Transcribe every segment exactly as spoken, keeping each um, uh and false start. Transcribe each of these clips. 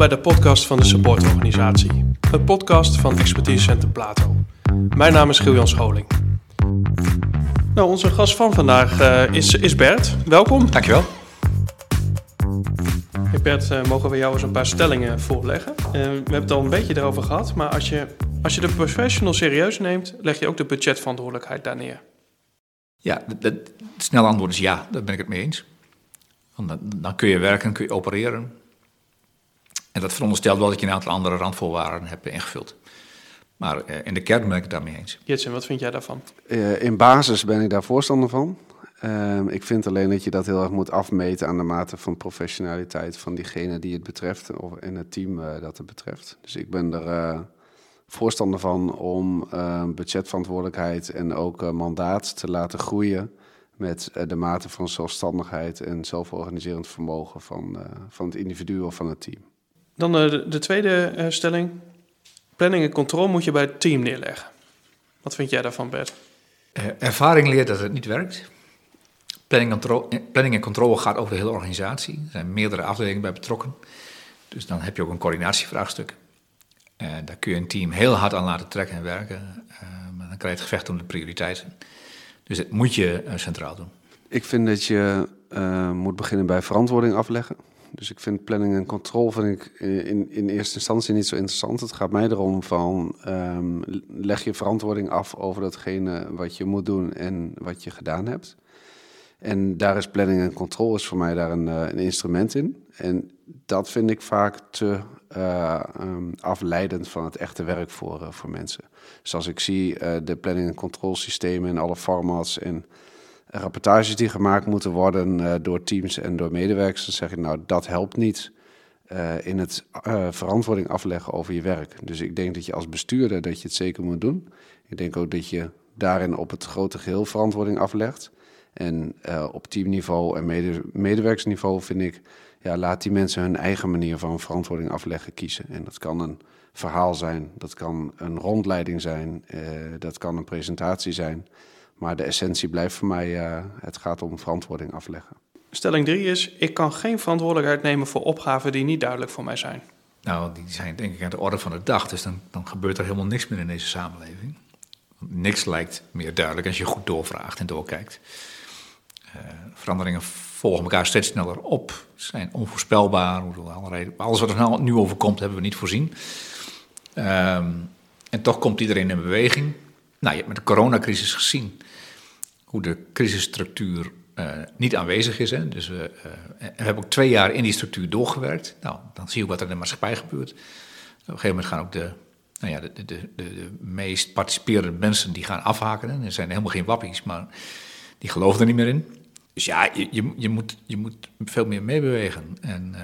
bij de podcast van de supportorganisatie. Een podcast van Expertise Center Plato. Mijn naam is Giel-Jan Scholing. Nou, onze gast van vandaag uh, is, is Bert. Welkom. Dankjewel. Hey Bert, uh, mogen we jou eens een paar stellingen voorleggen? Uh, we hebben het al een beetje erover gehad, maar als je, als je de professional serieus neemt, leg je ook de budgetverantwoordelijkheid daar neer. Ja, het snelle antwoord is ja, daar ben ik het mee eens. Want dan, dan kun je werken, kun je opereren. En dat veronderstelt wel dat je een aantal andere randvoorwaarden hebt ingevuld. Maar uh, in de kern ben ik het daarmee eens. Jitsen, wat vind jij daarvan? Uh, in basis ben ik daar voorstander van. Uh, ik vind alleen dat je dat heel erg moet afmeten aan de mate van professionaliteit van diegene die het betreft, of in het team uh, dat het betreft. Dus ik ben er uh, voorstander van om uh, budgetverantwoordelijkheid en ook uh, mandaat te laten groeien met uh, de mate van zelfstandigheid en zelforganiserend vermogen van, uh, van het individu of van het team. Dan uh, de, de tweede uh, stelling. Planning en controle moet je bij het team neerleggen. Wat vind jij daarvan, Bert? Uh, ervaring leert dat het niet werkt. Planning en, controle, planning en controle gaat over de hele organisatie. Er zijn meerdere afdelingen bij betrokken. Dus dan heb je ook een coördinatievraagstuk. Uh, daar kun je een team heel hard aan laten trekken en werken. Uh, maar dan krijg je het gevecht om de prioriteiten. Dus dat moet je uh, centraal doen. Ik vind dat je uh, moet beginnen bij verantwoording afleggen. Dus ik vind planning en controle vind ik in, in eerste instantie niet zo interessant. Het gaat mij erom van um, leg je verantwoording af over datgene wat je moet doen en wat je gedaan hebt. En daar is planning en controle is voor mij daar een, een instrument in. En dat vind ik vaak te uh, um, afleidend van het echte werk voor, uh, voor mensen. Dus als ik zie uh, de planning en controle systemen en alle formats en rapportages die gemaakt moeten worden uh, door teams en door medewerkers, dan zeg ik nou dat helpt niet uh, in het uh, verantwoording afleggen over je werk. Dus ik denk dat je als bestuurder dat je het zeker moet doen. Ik denk ook dat je daarin op het grote geheel verantwoording aflegt. En uh, op teamniveau en mede, medewerkersniveau vind ik, ja, laat die mensen hun eigen manier van verantwoording afleggen kiezen. En dat kan een verhaal zijn, dat kan een rondleiding zijn, uh, dat kan een presentatie zijn. Maar de essentie blijft voor mij, uh, het gaat om verantwoording afleggen. Stelling drie is, ik kan geen verantwoordelijkheid nemen voor opgaven die niet duidelijk voor mij zijn. Nou, die zijn denk ik aan de orde van de dag, dus dan, dan gebeurt er helemaal niks meer in deze samenleving. Niks lijkt meer duidelijk als je goed doorvraagt en doorkijkt. Uh, veranderingen volgen elkaar steeds sneller op, zijn onvoorspelbaar. Alles wat er nou nu overkomt hebben we niet voorzien. Um, en toch komt iedereen in beweging. Nou, je hebt met de coronacrisis gezien hoe de crisisstructuur uh, niet aanwezig is. Hè? Dus we, uh, we hebben ook twee jaar in die structuur doorgewerkt. Nou, dan zie je wat er in de maatschappij gebeurt. Op een gegeven moment gaan ook de, nou ja, de, de, de, de meest participerende mensen die gaan afhaken. Hè? Er zijn helemaal geen wappies, maar die geloven er niet meer in. Dus ja, je, je, je, moet, je moet veel meer meebewegen. En uh,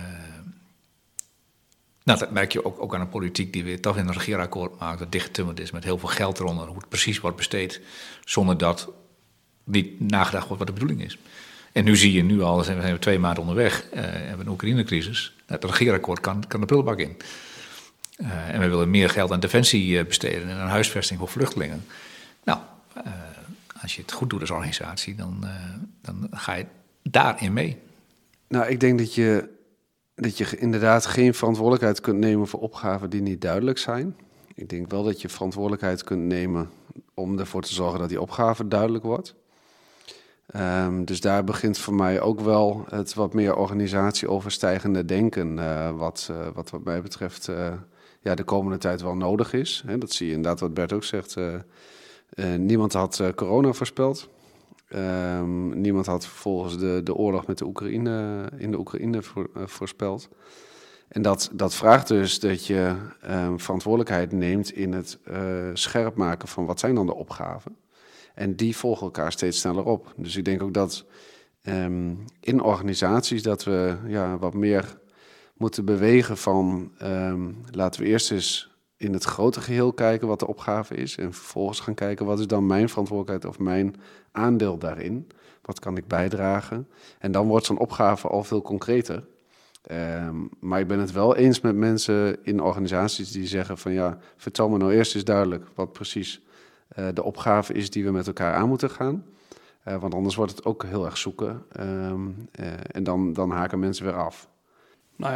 nou, dat merk je ook, ook aan de politiek die weer toch in een regeerakkoord maakt, dat dichtgetimmerd is met heel veel geld eronder, hoe het precies wordt besteed, zonder dat niet nagedacht wordt wat de bedoeling is. En nu zie je nu al, zijn we, zijn we twee maanden onderweg, uh, hebben we een Oekraïne-crisis. Het regeerakkoord kan, kan de prullenbak in. Uh, en we willen meer geld aan defensie besteden en aan huisvesting voor vluchtelingen. Nou, uh, als je het goed doet als organisatie, dan, uh, dan ga je daarin mee. Nou, ik denk dat je, dat je inderdaad geen verantwoordelijkheid kunt nemen voor opgaven die niet duidelijk zijn. Ik denk wel dat je verantwoordelijkheid kunt nemen om ervoor te zorgen dat die opgave duidelijk wordt. Um, dus daar begint voor mij ook wel het wat meer organisatieoverstijgende denken, uh, wat, uh, wat wat mij betreft uh, ja, de komende tijd wel nodig is. He, dat zie je inderdaad wat Bert ook zegt. Uh, uh, niemand had uh, corona voorspeld. Um, niemand had vervolgens de, de oorlog met de Oekraïne in de Oekraïne voor, uh, voorspeld. En dat, dat vraagt dus dat je um, verantwoordelijkheid neemt in het uh, scherp maken van wat zijn dan de opgaven. En die volgen elkaar steeds sneller op. Dus ik denk ook dat um, in organisaties dat we ja, wat meer moeten bewegen van um, laten we eerst eens in het grote geheel kijken wat de opgave is. En vervolgens gaan kijken wat is dan mijn verantwoordelijkheid of mijn aandeel daarin. Wat kan ik bijdragen? En dan wordt zo'n opgave al veel concreter. Um, maar ik ben het wel eens met mensen in organisaties die zeggen van ja, vertel me nou eerst eens duidelijk wat precies uh, de opgave is die we met elkaar aan moeten gaan. Uh, want anders wordt het ook heel erg zoeken um, uh, en dan, dan haken mensen weer af. Nou ja,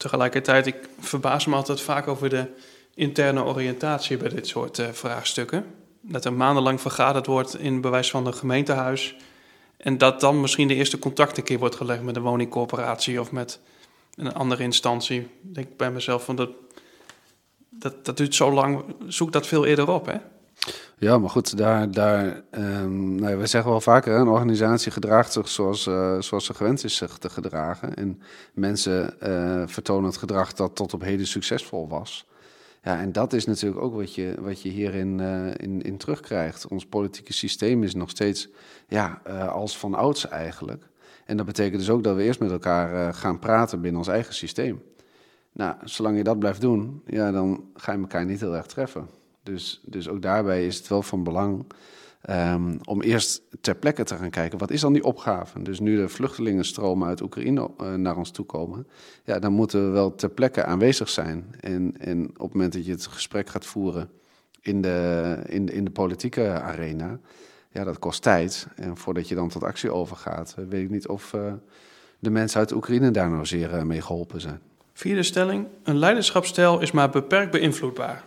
Tegelijkertijd, ik verbaas me altijd vaak over de interne oriëntatie bij dit soort uh, vraagstukken. Dat er maandenlang vergaderd wordt in bewijs van een gemeentehuis. En dat dan misschien de eerste contact een keer wordt gelegd met een woningcorporatie of met een andere instantie. Ik denk bij mezelf van dat, dat, dat duurt zo lang, zoek dat veel eerder op, hè? Ja, maar goed, daar, daar um, nou ja, we zeggen wel vaker, hè, een organisatie gedraagt zich zoals, uh, zoals ze gewend is zich te gedragen. En mensen uh, vertonen het gedrag dat tot op heden succesvol was. Ja, en dat is natuurlijk ook wat je, wat je hierin uh, in, in terugkrijgt. Ons politieke systeem is nog steeds ja, uh, als van ouds eigenlijk. En dat betekent dus ook dat we eerst met elkaar uh, gaan praten binnen ons eigen systeem. Nou, zolang je dat blijft doen, ja, dan ga je elkaar niet heel erg treffen. Dus, dus ook daarbij is het wel van belang um, om eerst ter plekke te gaan kijken, wat is dan die opgave? Dus nu de vluchtelingenstromen uit Oekraïne uh, naar ons toe komen, ja, dan moeten we wel ter plekke aanwezig zijn. En, en op het moment dat je het gesprek gaat voeren in de, in de, in de politieke arena, ja, dat kost tijd. En voordat je dan tot actie overgaat, uh, weet ik niet of uh, de mensen uit Oekraïne daar nou zeer uh, mee geholpen zijn. Vierde stelling, een leiderschapsstijl is maar beperkt beïnvloedbaar.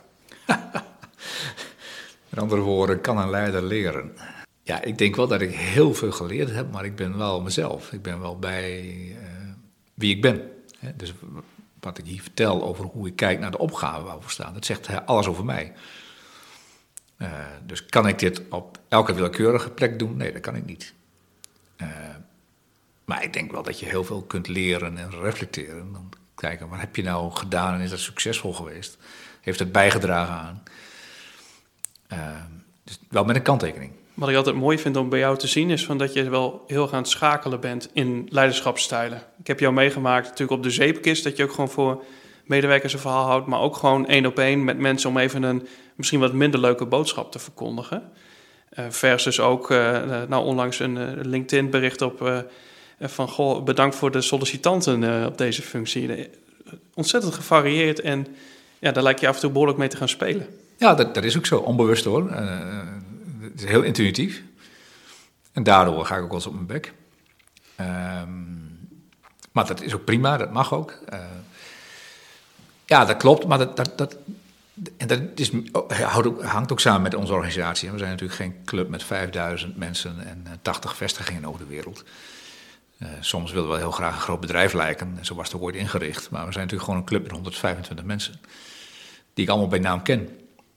Met andere woorden, kan een leider leren? Ja, ik denk wel dat ik heel veel geleerd heb, maar ik ben wel mezelf. Ik ben wel bij uh, wie ik ben. Hè? Dus wat ik hier vertel over hoe ik kijk naar de opgave waar we staan, dat zegt alles over mij. Uh, dus kan ik dit op elke willekeurige plek doen? Nee, dat kan ik niet. Uh, maar ik denk wel dat je heel veel kunt leren en reflecteren. Dan kijken, wat heb je nou gedaan en is dat succesvol geweest? Heeft het bijgedragen aan? Uh, dus wel met een kanttekening. Wat ik altijd mooi vind om bij jou te zien is van dat je wel heel erg aan het schakelen bent in leiderschapsstijlen. Ik heb jou meegemaakt natuurlijk op de zeepkist, dat je ook gewoon voor medewerkers een verhaal houdt, maar ook gewoon één op één met mensen om even een misschien wat minder leuke boodschap te verkondigen. Uh, versus ook, uh, nou onlangs een uh, LinkedIn bericht op uh, van goh, bedankt voor de sollicitanten uh, op deze functie. Uh, ontzettend gevarieerd en ja, daar lijkt je af en toe behoorlijk mee te gaan spelen. Ja, dat, dat is ook zo, onbewust hoor. Uh, het is heel intuïtief. En daardoor ga ik ook wel eens op mijn bek. Uh, maar dat is ook prima, dat mag ook. Uh, ja, dat klopt, maar dat, dat, dat, en dat is, hangt ook samen met onze organisatie. We zijn natuurlijk geen club met vijfduizend mensen en tachtig vestigingen over de wereld. Uh, soms willen we heel graag een groot bedrijf lijken, en zo was het ook ooit ingericht. Maar we zijn natuurlijk gewoon een club met honderdvijfentwintig mensen, die ik allemaal bij naam ken.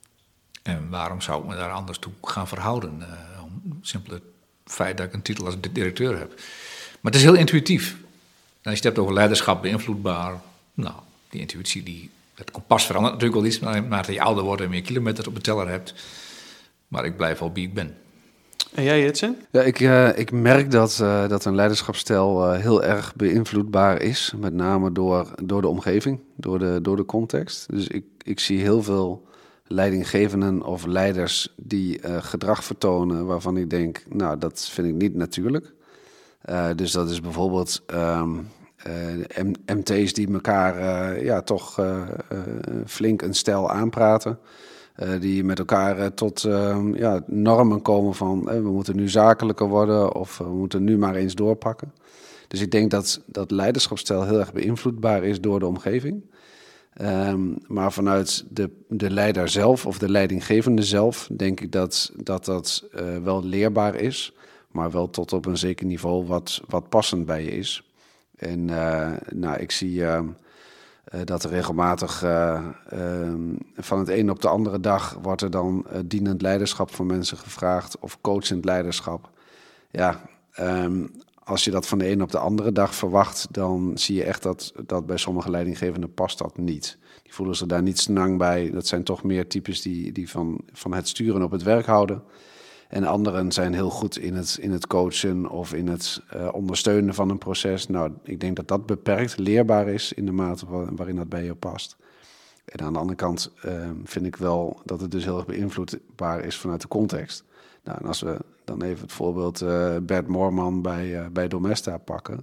En waarom zou ik me daar anders toe gaan verhouden? Uh, om het simpele feit dat ik een titel als directeur heb. Maar het is heel intuïtief. En als je het hebt over leiderschap beïnvloedbaar, nou, die intuïtie, die, het kompas verandert natuurlijk wel iets, naarmate je ouder wordt en meer kilometers op de teller hebt. Maar ik blijf wel wie ik ben. En jij, Jitsen? Ja, ik, uh, ik merk dat, uh, dat een leiderschapsstijl uh, heel erg beïnvloedbaar is. Met name door, door de omgeving, door de, door de context. Dus ik, ik zie heel veel leidinggevenden of leiders die uh, gedrag vertonen waarvan ik denk, nou, dat vind ik niet natuurlijk. Uh, dus dat is bijvoorbeeld um, uh, M T's die elkaar uh, ja, toch uh, uh, flink een stijl aanpraten. Uh, die met elkaar uh, tot uh, ja, normen komen van uh, we moeten nu zakelijker worden of uh, we moeten nu maar eens doorpakken. Dus ik denk dat, dat leiderschapsstijl heel erg beïnvloedbaar is door de omgeving. Um, maar vanuit de, de leider zelf of de leidinggevende zelf denk ik dat dat, dat uh, wel leerbaar is, maar wel tot op een zeker niveau wat, wat passend bij je is. En uh, nou, ik zie uh, uh, dat er regelmatig uh, uh, van het een op de andere dag wordt er dan uh, dienend leiderschap van mensen gevraagd of coachend leiderschap. Ja, um, als je dat van de een op de andere dag verwacht, dan zie je echt dat, dat bij sommige leidinggevenden past dat niet. Die voelen zich daar niet snang bij. Dat zijn toch meer types die, die van, van het sturen op het werk houden. En anderen zijn heel goed in het, in het coachen of in het uh, ondersteunen van een proces. Nou, ik denk dat dat beperkt leerbaar is in de mate waarin dat bij je past. En aan de andere kant uh, vind ik wel dat het dus heel erg beïnvloedbaar is vanuit de context. Nou, en als we dan even het voorbeeld uh, Bert Moorman bij, uh, bij Domesta pakken.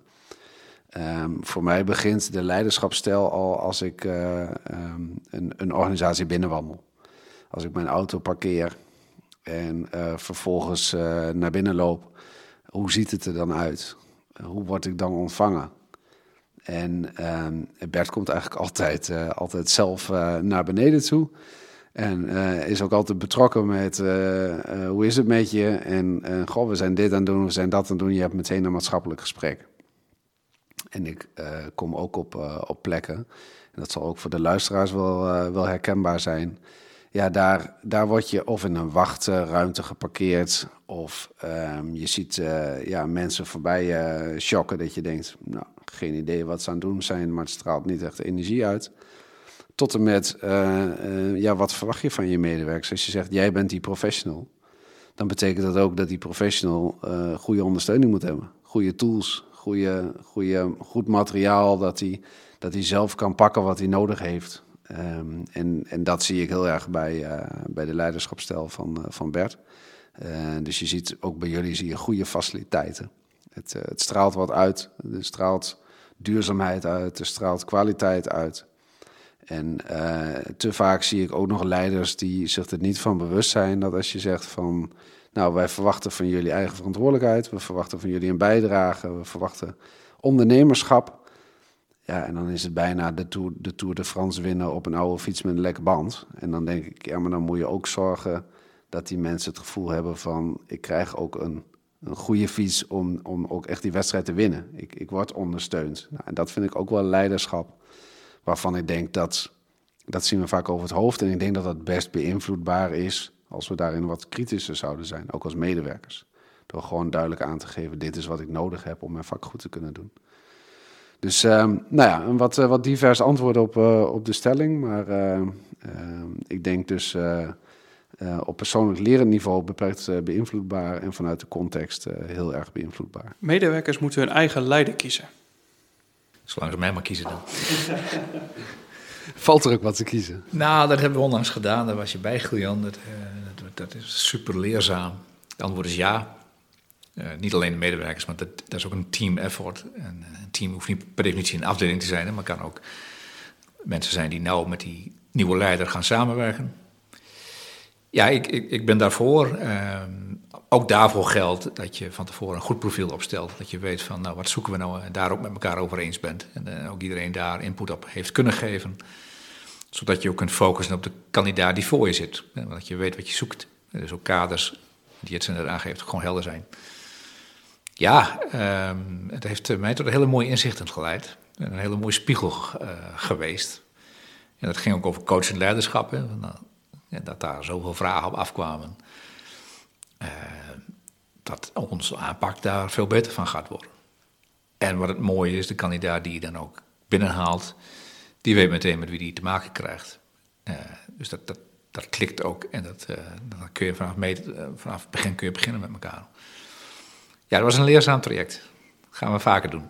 Um, voor mij begint de leiderschapsstijl al als ik uh, um, een, een organisatie binnenwandel. Als ik mijn auto parkeer en uh, vervolgens uh, naar binnen loop, hoe ziet het er dan uit? Uh, hoe word ik dan ontvangen? en um, Bert komt eigenlijk altijd, uh, altijd zelf uh, naar beneden toe. En uh, is ook altijd betrokken met uh, uh, hoe is het met je? En uh, goh, we zijn dit aan het doen, we zijn dat aan het doen. Je hebt meteen een maatschappelijk gesprek. En ik uh, kom ook op, uh, op plekken, en dat zal ook voor de luisteraars wel, uh, wel herkenbaar zijn. Ja, daar, daar word je of in een wachtruimte geparkeerd, of um, je ziet uh, ja, mensen voorbij uh, shocken dat je denkt, nou, geen idee wat ze aan het doen zijn, maar het straalt niet echt energie uit. Tot en met, uh, uh, ja, wat verwacht je van je medewerkers? Als je zegt, jij bent die professional, dan betekent dat ook dat die professional uh, goede ondersteuning moet hebben. Goede tools, goede, goede, goed materiaal, dat hij dat hij zelf kan pakken wat hij nodig heeft. Um, en, en dat zie ik heel erg bij, uh, bij de leiderschapsstijl van, uh, van Bert. Uh, dus je ziet, ook bij jullie zie je goede faciliteiten. Het, uh, het straalt wat uit, er straalt duurzaamheid uit, er straalt kwaliteit uit. En uh, te vaak zie ik ook nog leiders die zich er niet van bewust zijn dat als je zegt van, nou, wij verwachten van jullie eigen verantwoordelijkheid, we verwachten van jullie een bijdrage, we verwachten ondernemerschap. Ja, en dan is het bijna de Tour, de Tour de France winnen op een oude fiets met een lekke band. En dan denk ik, ja, maar dan moet je ook zorgen dat die mensen het gevoel hebben van, ik krijg ook een, een goede fiets om, om ook echt die wedstrijd te winnen. Ik, ik word ondersteund. Nou, en dat vind ik ook wel leiderschap, waarvan ik denk dat, dat zien we vaak over het hoofd. En ik denk dat dat best beïnvloedbaar is als we daarin wat kritischer zouden zijn, ook als medewerkers. Door gewoon duidelijk aan te geven, dit is wat ik nodig heb om mijn vak goed te kunnen doen. Dus um, nou ja, een wat, uh, wat divers antwoord op, uh, op de stelling. Maar uh, uh, ik denk dus uh, uh, op persoonlijk lerend niveau beperkt uh, beïnvloedbaar en vanuit de context uh, heel erg beïnvloedbaar. Medewerkers moeten hun eigen leider kiezen. Zolang ze mij maar kiezen dan. Valt er ook wat te kiezen? Nou, dat hebben we onlangs gedaan. Daar was je bij, Giljan. Dat, uh, dat, dat is super leerzaam. Het antwoord is ja. Uh, niet alleen de medewerkers, maar dat, dat is ook een team effort. En een team hoeft niet per definitie een afdeling te zijn, hè, maar kan ook mensen zijn die nauw met die nieuwe leider gaan samenwerken. Ja, ik, ik, ik ben daarvoor. Uh, ook daarvoor geldt dat je van tevoren een goed profiel opstelt. Dat je weet van, nou, wat zoeken we nou en daar ook met elkaar over eens bent. En uh, ook iedereen daar input op heeft kunnen geven. Zodat je ook kunt focussen op de kandidaat die voor je zit. Hè, dat je weet wat je zoekt. Dus ook kaders die het net aangeeft, gewoon helder zijn. Ja, um, het heeft mij tot een hele mooie inzichten geleid. Een hele mooie spiegel uh, geweest. En dat ging ook over coach en leiderschap. Hè. Nou, ja, dat daar zoveel vragen op afkwamen. Uh, dat onze aanpak daar veel beter van gaat worden. En wat het mooie is, de kandidaat die je dan ook binnenhaalt, die weet meteen met wie die te maken krijgt. Uh, dus dat, dat, dat klikt ook. En dat, uh, dan kun je vanaf, mee, uh, vanaf het begin kun je beginnen met elkaar. Ja, dat was een leerzaam traject. Dat gaan we vaker doen.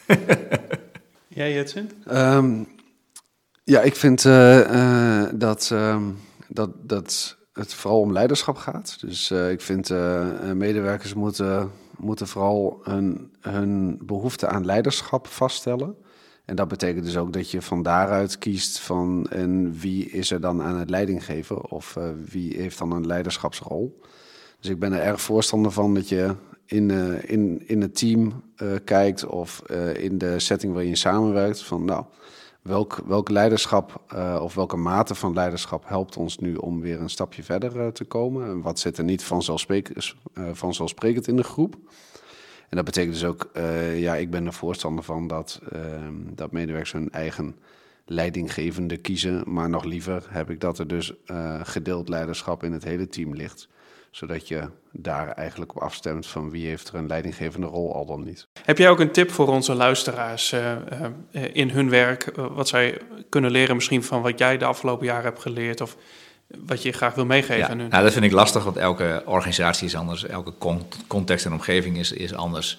Jij, Jetsin? Um, ja, ik vind uh, uh, dat, um, dat, dat het vooral om leiderschap gaat. Dus uh, ik vind uh, medewerkers moeten, moeten vooral hun, hun behoefte aan leiderschap vaststellen. En dat betekent dus ook dat je van daaruit kiest van en wie is er dan aan het leiding geven of uh, wie heeft dan een leiderschapsrol. Dus ik ben er erg voorstander van dat je in, uh, in, in het team uh, kijkt of uh, in de setting waar je samenwerkt van nou, welk, welk leiderschap uh, of welke mate van leiderschap helpt ons nu om weer een stapje verder uh, te komen. En wat zit er niet vanzelfsprekend, uh, vanzelfsprekend in de groep. En dat betekent dus ook, uh, ja, ik ben er voorstander van dat, uh, dat medewerkers hun eigen leidinggevende kiezen. Maar nog liever heb ik dat er dus uh, gedeeld leiderschap in het hele team ligt. Zodat je daar eigenlijk op afstemt van wie heeft er een leidinggevende rol al dan niet. Heb jij ook een tip voor onze luisteraars uh, uh, in hun werk? Uh, wat zij kunnen leren misschien van wat jij de afgelopen jaren hebt geleerd of wat je graag wil meegeven ja, aan hun? Nou, dat vind ik lastig, want elke organisatie is anders. Elke context en omgeving is, is anders.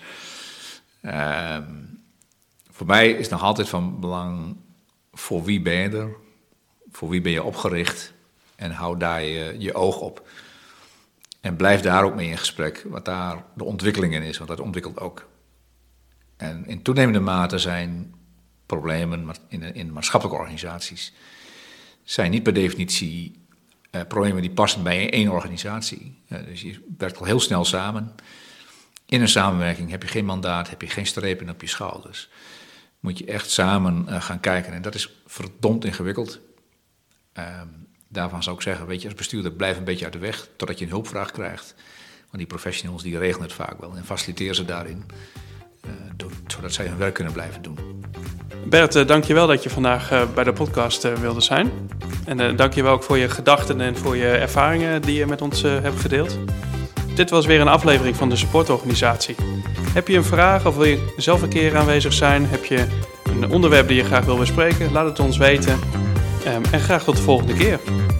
Uh, voor mij is nog altijd van belang, voor wie ben je er? Voor wie ben je opgericht? En hou daar je, je oog op. En blijf daar ook mee in gesprek, wat daar de ontwikkeling in is, want dat ontwikkelt ook. En in toenemende mate zijn problemen in, in maatschappelijke organisaties zijn niet per definitie uh, problemen die passen bij één organisatie. Uh, dus je werkt al heel snel samen. In een samenwerking heb je geen mandaat, heb je geen strepen op je schouders. moet je echt samen uh, gaan kijken. En dat is verdomd ingewikkeld. Uh, daarvan zou ik zeggen, weet je, als bestuurder blijf een beetje uit de weg totdat je een hulpvraag krijgt. Want die professionals die regelen het vaak wel en faciliteer ze daarin, uh, door, zodat zij hun werk kunnen blijven doen. Bert, uh, dank je wel dat je vandaag uh, bij de podcast uh, wilde zijn. En uh, dank je wel ook voor je gedachten en voor je ervaringen die je met ons uh, hebt gedeeld. Dit was weer een aflevering van de supportorganisatie. Heb je een vraag of wil je zelf een keer aanwezig zijn? Heb je een onderwerp die je graag wil bespreken? Laat het ons weten. Um, en graag tot de volgende keer.